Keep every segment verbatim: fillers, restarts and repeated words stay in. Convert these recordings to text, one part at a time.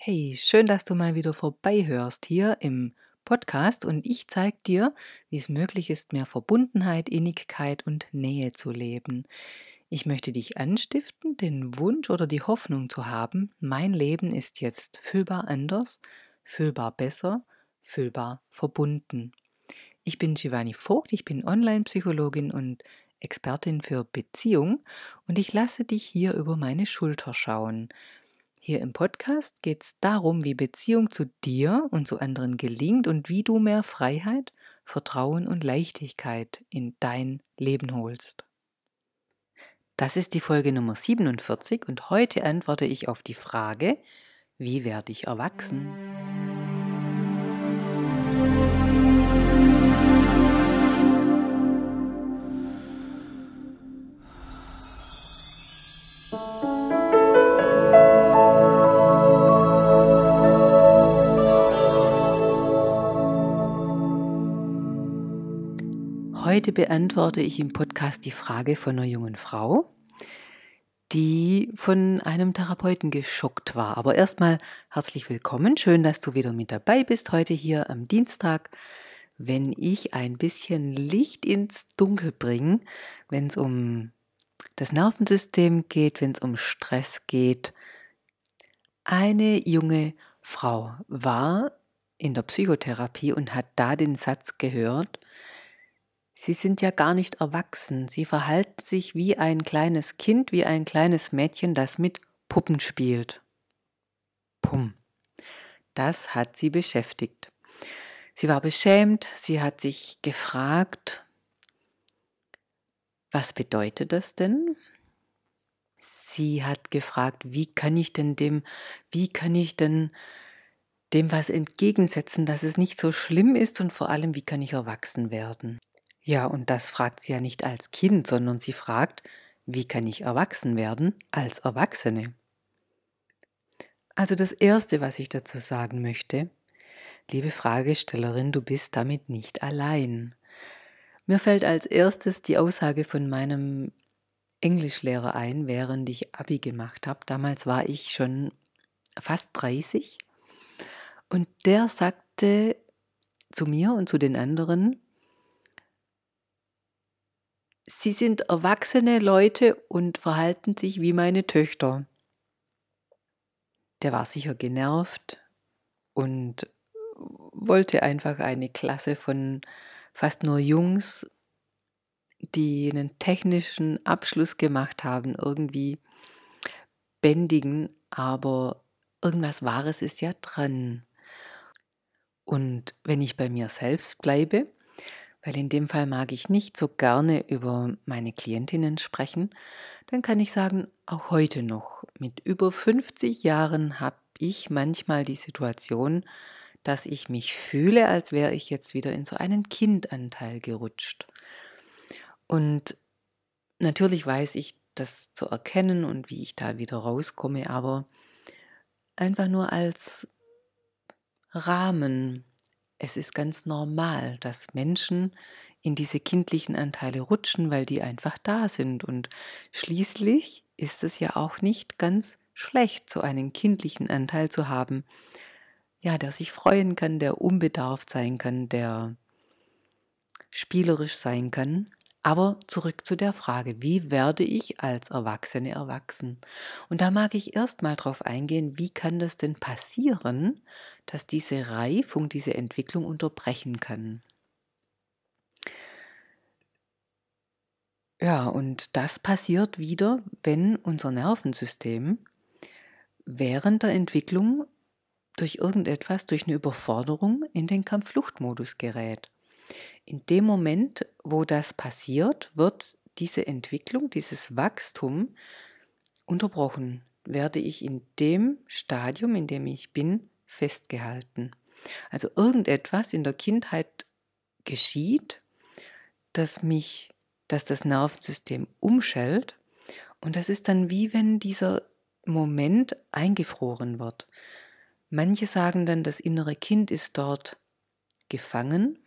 Hey, schön, dass du mal wieder vorbeihörst hier im Podcast und ich zeige dir, wie es möglich ist, mehr Verbundenheit, Innigkeit und Nähe zu leben. Ich möchte dich anstiften, den Wunsch oder die Hoffnung zu haben, mein Leben ist jetzt fühlbar anders, fühlbar besser, fühlbar verbunden. Ich bin Giovanni Vogt, ich bin Online-Psychologin und Expertin für Beziehung und ich lasse dich hier über meine Schulter schauen. Hier im Podcast geht es darum, wie Beziehung zu dir und zu anderen gelingt und wie du mehr Freiheit, Vertrauen und Leichtigkeit in dein Leben holst. Das ist die Folge Nummer siebenundvierzig und heute antworte ich auf die Frage, wie werde ich erwachsen? Heute beantworte ich im Podcast die Frage von einer jungen Frau, die von einem Therapeuten geschockt war. Aber erstmal herzlich willkommen. Schön, dass du wieder mit dabei bist heute hier am Dienstag, wenn ich ein bisschen Licht ins Dunkel bringe, wenn es um das Nervensystem geht, wenn es um Stress geht. Eine junge Frau war in der Psychotherapie und hat da den Satz gehört: Sie sind ja gar nicht erwachsen. Sie verhalten sich wie ein kleines Kind, wie ein kleines Mädchen, das mit Puppen spielt. Pum. Das hat sie beschäftigt. Sie war beschämt, sie hat sich gefragt, was bedeutet das denn? Sie hat gefragt, wie kann ich denn dem, wie kann ich denn dem was entgegensetzen, dass es nicht so schlimm ist und vor allem, wie kann ich erwachsen werden? Ja, und das fragt sie ja nicht als Kind, sondern sie fragt, wie kann ich erwachsen werden als Erwachsene? Also das Erste, was ich dazu sagen möchte, liebe Fragestellerin, du bist damit nicht allein. Mir fällt als erstes die Aussage von meinem Englischlehrer ein, während ich Abi gemacht habe. Damals war ich schon fast dreißig und der sagte zu mir und zu den anderen: Sie sind erwachsene Leute und verhalten sich wie meine Töchter. Der war sicher genervt und wollte einfach eine Klasse von fast nur Jungs, die einen technischen Abschluss gemacht haben, irgendwie bändigen, aber irgendwas Wahres ist ja dran. Und wenn ich bei mir selbst bleibe, weil in dem Fall mag ich nicht so gerne über meine Klientinnen sprechen, dann kann ich sagen, auch heute noch, mit über fünfzig Jahren habe ich manchmal die Situation, dass ich mich fühle, als wäre ich jetzt wieder in so einen Kindanteil gerutscht. Und natürlich weiß ich das zu erkennen und wie ich da wieder rauskomme, aber einfach nur als Rahmen. Es ist ganz normal, dass Menschen in diese kindlichen Anteile rutschen, weil die einfach da sind. Und schließlich ist es ja auch nicht ganz schlecht, so einen kindlichen Anteil zu haben, ja, der sich freuen kann, der unbedarft sein kann, der spielerisch sein kann. Aber zurück zu der Frage, wie werde ich als Erwachsene erwachsen? Und da mag ich erst mal drauf eingehen, wie kann das denn passieren, dass diese Reifung, diese Entwicklung unterbrechen kann? Ja, und das passiert wieder, wenn unser Nervensystem während der Entwicklung durch irgendetwas, durch eine Überforderung in den Kampf-Flucht-Modus gerät. In dem Moment, wo das passiert, wird diese Entwicklung, dieses Wachstum unterbrochen. Werde ich in dem Stadium, in dem ich bin, festgehalten. Also irgendetwas in der Kindheit geschieht, das mich, dass das Nervensystem umschaltet, und das ist dann wie wenn dieser Moment eingefroren wird. Manche sagen dann, das innere Kind ist dort gefangen.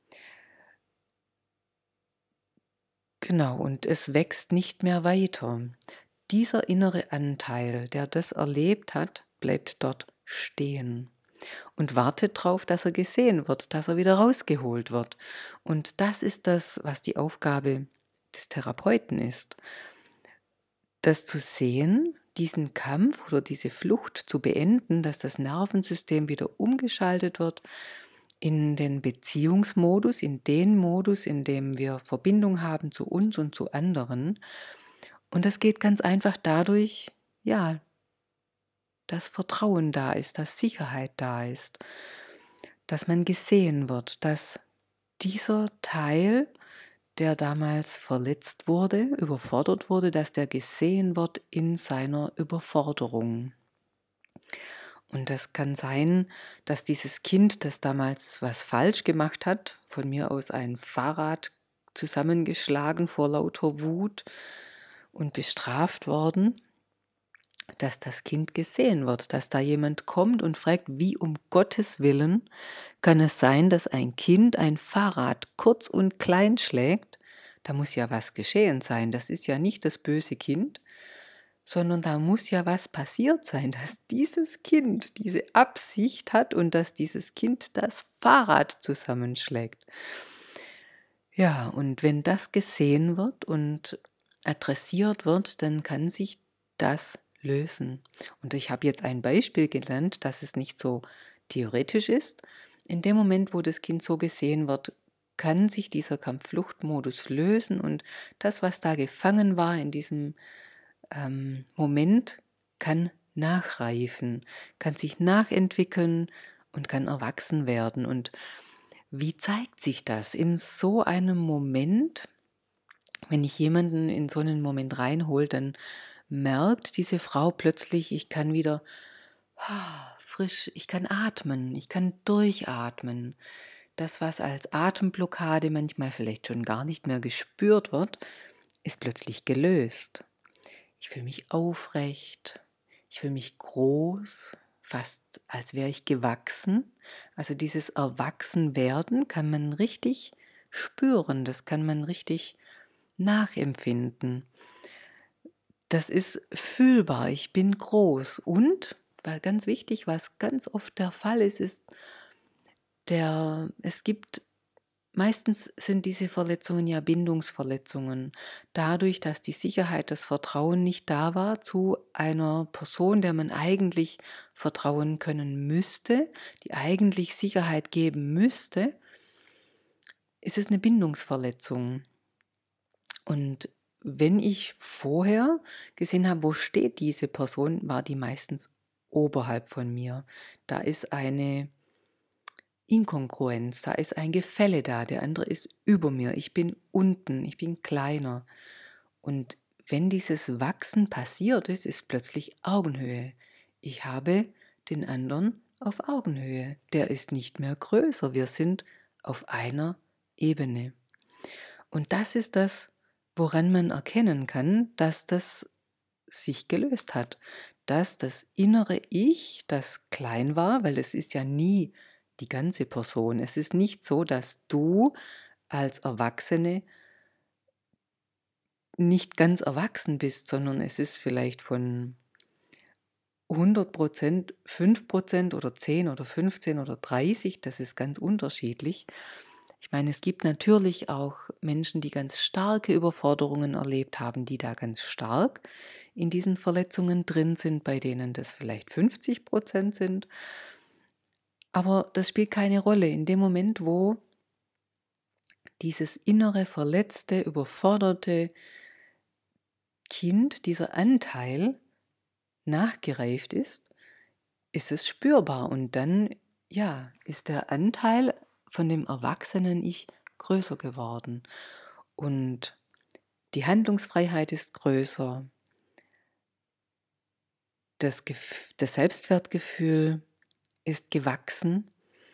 Genau, und es wächst nicht mehr weiter. Dieser innere Anteil, der das erlebt hat, bleibt dort stehen und wartet darauf, dass er gesehen wird, dass er wieder rausgeholt wird. Und das ist das, was die Aufgabe des Therapeuten ist. Das zu sehen, diesen Kampf oder diese Flucht zu beenden, dass das Nervensystem wieder umgeschaltet wird in den Beziehungsmodus, in den Modus, in dem wir Verbindung haben zu uns und zu anderen. Und das geht ganz einfach dadurch, ja, dass Vertrauen da ist, dass Sicherheit da ist, dass man gesehen wird, dass dieser Teil, der damals verletzt wurde, überfordert wurde, dass der gesehen wird in seiner Überforderung. Und das kann sein, dass dieses Kind, das damals was falsch gemacht hat, von mir aus ein Fahrrad zusammengeschlagen vor lauter Wut und bestraft worden, dass das Kind gesehen wird, dass da jemand kommt und fragt, wie um Gottes Willen kann es sein, dass ein Kind ein Fahrrad kurz und klein schlägt? Da muss ja was geschehen sein. Das ist ja nicht das böse Kind, sondern da muss ja was passiert sein, dass dieses Kind diese Absicht hat und dass dieses Kind das Fahrrad zusammenschlägt. Ja, und wenn das gesehen wird und adressiert wird, dann kann sich das lösen. Und ich habe jetzt ein Beispiel genannt, dass es nicht so theoretisch ist. In dem Moment, wo das Kind so gesehen wird, kann sich dieser Kampf-Flucht-Modus lösen und das, was da gefangen war in diesem ähm, Moment, kann nachreifen, kann sich nachentwickeln und kann erwachsen werden. Und wie zeigt sich das in so einem Moment? Wenn ich jemanden in so einen Moment reinhole, dann merkt diese Frau plötzlich, ich kann wieder ah, frisch, ich kann atmen, ich kann durchatmen. Das, was als Atemblockade manchmal vielleicht schon gar nicht mehr gespürt wird, ist plötzlich gelöst. Ich fühle mich aufrecht, ich fühle mich groß, fast als wäre ich gewachsen. Also dieses Erwachsenwerden kann man richtig spüren, das kann man richtig nachempfinden. Das ist fühlbar, ich bin groß und, weil ganz wichtig, was ganz oft der Fall ist, ist, der, es gibt, meistens sind diese Verletzungen ja Bindungsverletzungen. Dadurch, dass die Sicherheit, das Vertrauen nicht da war zu einer Person, der man eigentlich vertrauen können müsste, die eigentlich Sicherheit geben müsste, ist es eine Bindungsverletzung. Und wenn ich vorher gesehen habe, wo steht diese Person, war die meistens oberhalb von mir. Da ist eine Inkongruenz, da ist ein Gefälle da, der andere ist über mir, ich bin unten, ich bin kleiner. Und wenn dieses Wachsen passiert ist, ist plötzlich Augenhöhe. Ich habe den anderen auf Augenhöhe. Der ist nicht mehr größer, wir sind auf einer Ebene. Und das ist das, woran man erkennen kann, dass das sich gelöst hat, dass das innere Ich, das klein war, weil es ist ja nie die ganze Person. Es ist nicht so, dass du als Erwachsene nicht ganz erwachsen bist, sondern es ist vielleicht von hundert Prozent fünf Prozent oder zehn oder fünfzehn oder dreißig, das ist ganz unterschiedlich. Ich meine, es gibt natürlich auch Menschen, die ganz starke Überforderungen erlebt haben, die da ganz stark in diesen Verletzungen drin sind, bei denen das vielleicht fünfzig Prozent sind. Aber das spielt keine Rolle. In dem Moment, wo dieses innere, verletzte, überforderte Kind, dieser Anteil nachgereift ist, ist es spürbar. Und dann, ja, ist der Anteil von dem erwachsenen Ich größer geworden. Und die Handlungsfreiheit ist größer. Das, Gef- das Selbstwertgefühl ist gewachsen.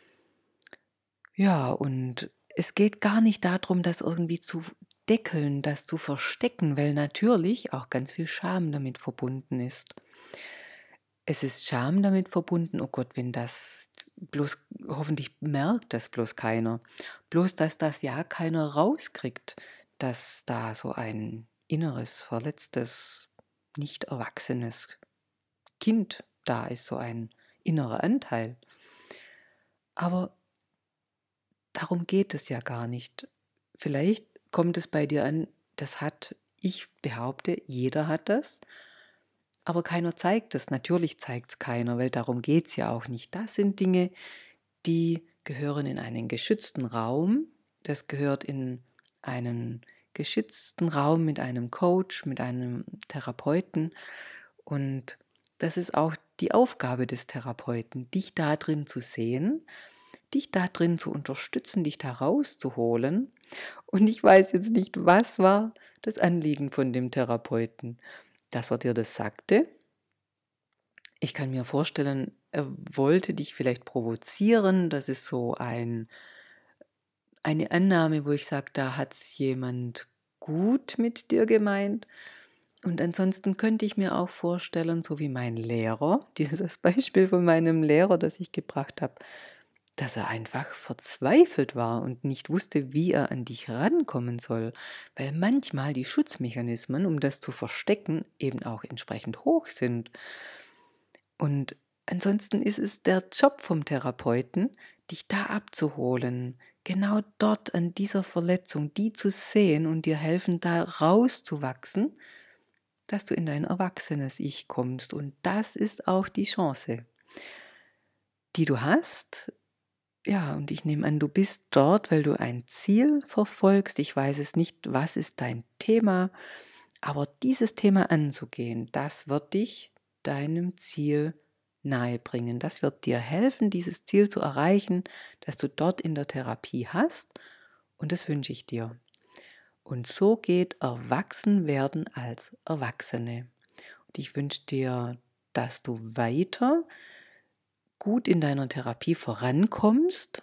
Ja, und es geht gar nicht darum, das irgendwie zu deckeln, das zu verstecken, weil natürlich auch ganz viel Scham damit verbunden ist. Es ist Scham damit verbunden, oh Gott, wenn das bloß, hoffentlich merkt das bloß keiner. Bloß, dass das ja keiner rauskriegt, dass da so ein inneres, verletztes, nicht erwachsenes Kind da ist, so ein innerer Anteil. Aber darum geht es ja gar nicht. Vielleicht kommt es bei dir an, das hat, ich behaupte, jeder hat das, aber keiner zeigt es. Natürlich zeigt es keiner, weil darum geht es ja auch nicht. Das sind Dinge, die gehören in einen geschützten Raum. Das gehört in einen geschützten Raum mit einem Coach, mit einem Therapeuten. Und das ist auch die Aufgabe des Therapeuten, dich da drin zu sehen, dich da drin zu unterstützen, dich da rauszuholen. Und ich weiß jetzt nicht, was war das Anliegen von dem Therapeuten, dass er dir das sagte. Ich kann mir vorstellen, er wollte dich vielleicht provozieren. Das ist so ein, eine Annahme, wo ich sage, da hat es jemand gut mit dir gemeint. Und ansonsten könnte ich mir auch vorstellen, so wie mein Lehrer, dieses Beispiel von meinem Lehrer, das ich gebracht habe, dass er einfach verzweifelt war und nicht wusste, wie er an dich rankommen soll, weil manchmal die Schutzmechanismen, um das zu verstecken, eben auch entsprechend hoch sind. Und ansonsten ist es der Job vom Therapeuten, dich da abzuholen, genau dort an dieser Verletzung, die zu sehen und dir helfen, da rauszuwachsen, dass du in dein erwachsenes Ich kommst. Und das ist auch die Chance, die du hast. Ja, und ich nehme an, du bist dort, weil du ein Ziel verfolgst. Ich weiß es nicht, was ist dein Thema, aber dieses Thema anzugehen, das wird dich deinem Ziel nahebringen. Das wird dir helfen, dieses Ziel zu erreichen, das du dort in der Therapie hast. Und das wünsche ich dir. Und so geht Erwachsenwerden als Erwachsene. Und ich wünsche dir, dass du weiter gut in deiner Therapie vorankommst.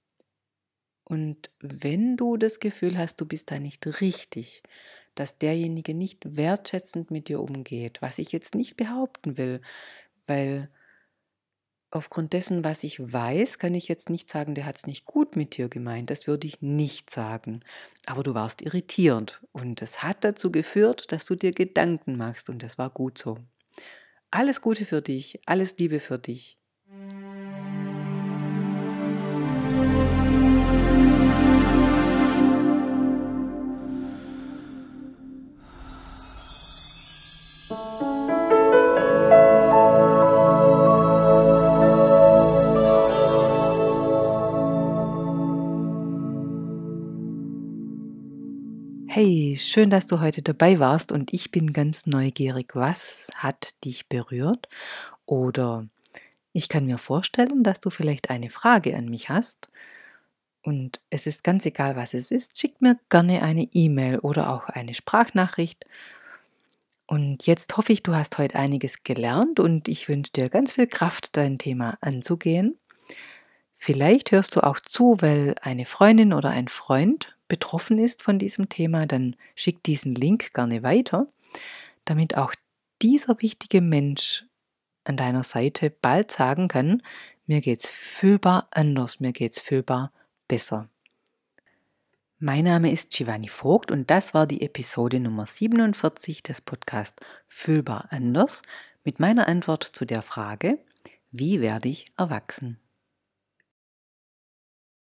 Und wenn du das Gefühl hast, du bist da nicht richtig, dass derjenige nicht wertschätzend mit dir umgeht, was ich jetzt nicht behaupten will, weil aufgrund dessen, was ich weiß, kann ich jetzt nicht sagen, der hat es nicht gut mit dir gemeint, das würde ich nicht sagen. Aber du warst irritiert und es hat dazu geführt, dass du dir Gedanken machst und das war gut so. Alles Gute für dich, alles Liebe für dich. Hey, schön, dass du heute dabei warst und ich bin ganz neugierig. Was hat dich berührt? Oder ich kann mir vorstellen, dass du vielleicht eine Frage an mich hast. Und es ist ganz egal, was es ist. Schick mir gerne eine E-Mail oder auch eine Sprachnachricht. Und jetzt hoffe ich, du hast heute einiges gelernt und ich wünsche dir ganz viel Kraft, dein Thema anzugehen. Vielleicht hörst du auch zu, weil eine Freundin oder ein Freund betroffen ist von diesem Thema, dann schick diesen Link gerne weiter, damit auch dieser wichtige Mensch an deiner Seite bald sagen kann, mir geht's fühlbar anders, mir geht's fühlbar besser. Mein Name ist Giovanni Vogt und das war die Episode Nummer siebenundvierzig des Podcasts Fühlbar anders mit meiner Antwort zu der Frage, wie werde ich erwachsen?